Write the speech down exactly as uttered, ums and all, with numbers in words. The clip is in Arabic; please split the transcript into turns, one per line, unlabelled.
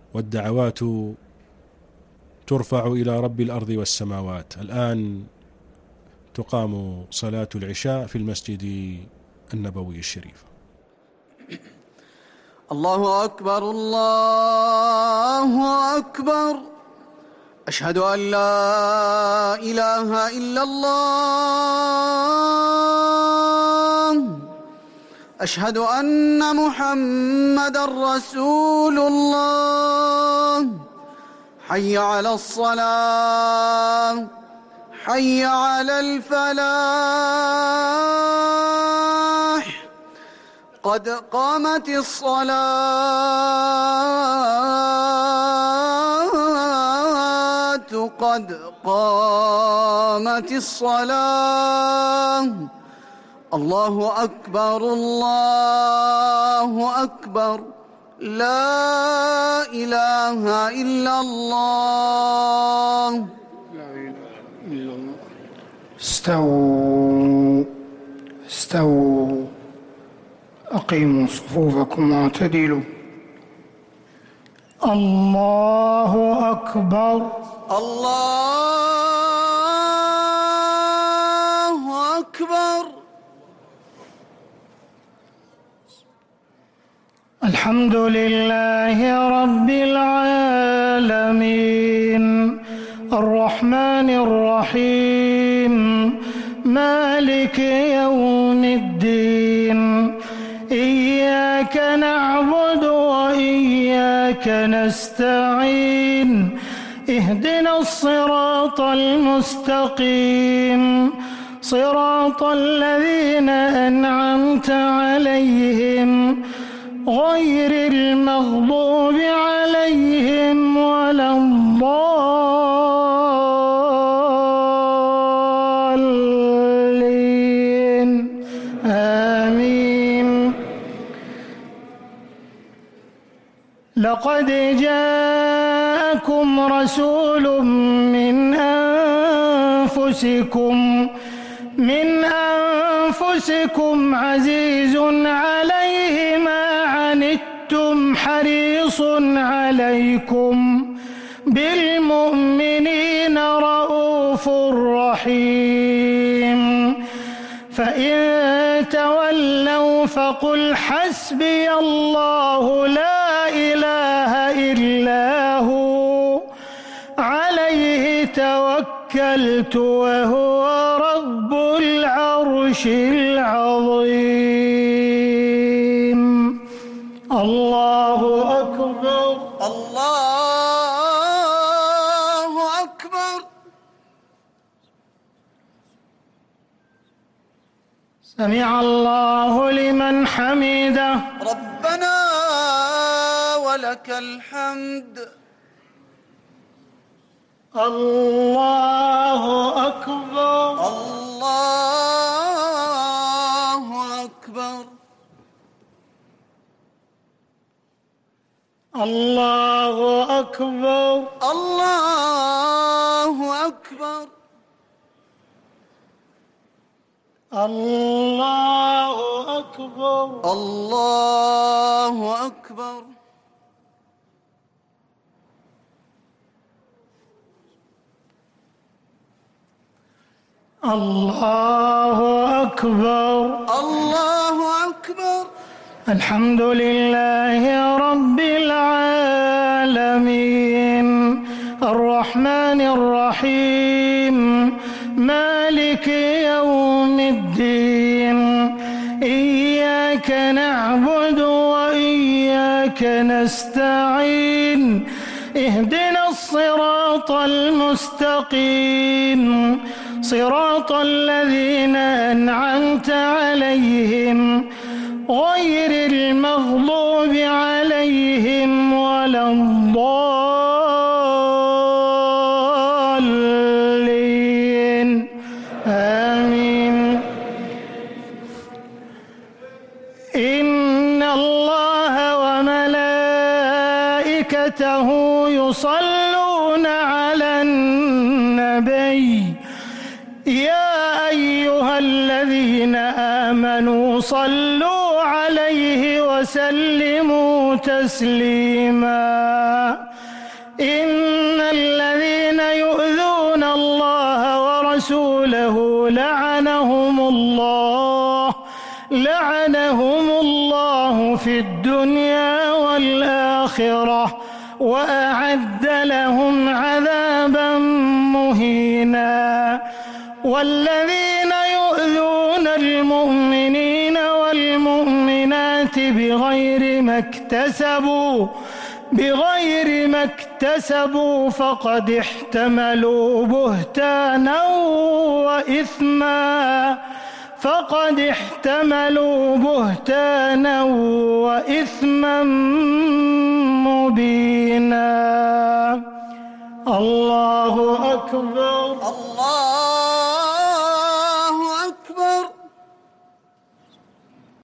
والدعوات ترفع إلى رب الأرض والسماوات. الآن تقام صلاة العشاء في المسجد النبوي الشريف.
الله أكبر الله أكبر، أشهد أن لا إله إلا الله، أشهد أن محمدًا رسول الله. حي على الصلاة، حي على الفلاح، قد قامت الصلاة، قد قامت الصلاة. الله أكبر الله أكبر، لا إله إلا الله.
لا إله إلا الله. استووا استووا، أقيموا صفوفكم واعتدلوا. الله أكبر
الله أكبر.
الحمد لله رب العالمين، الرحمن الرحيم، مالك يوم الدين. إياك نعبد وإياك نستعين، اهدنا الصراط المستقيم، صراط الذين أنعمت عليهم غير المغضوب عليهم ولا الضالين، آمين. لقد جاءكم رسول من أنفسكم من أنفسكم عزيز عليه ما عنتم، حريص عليكم بالمؤمنين رؤوف رحيم. فإن تولوا فقل حسبي الله لا إله إلا هو، عليه توكلت وهو رب العرش العظيم. الله أكبر
الله أكبر.
سمع الله لمن حمده.
ربنا ولك الحمد.
الله أكبر
الله أكبر.
الله أكبر
الله أكبر.
الله أكبر
الله أكبر.
الله أكبر
الله أكبر.
الحمد لله رب العالمين، الرحمن الرحيم، مالك يوم الدين. إياك نعبد وإياك نستعين، اهدنا الصراط المستقيم، صراط الذين أنعمت عليهم غير المغضوب عليهم ولا الضالين، آمين. إن الله وملائكته يصلون على النبي، يا أيها الذين آمنوا صلوا عليه وسلموا تسليما. الدنيا والآخرة وأعد لهم عذابا مهينا. والذين يؤذون المؤمنين والمؤمنات بغير ما اكتسبوا بغير ما اكتسبوا فقد احتملوا بهتانا وإثما فقد احتملوا بهتانا وإثما مبينا. الله أكبر.
الله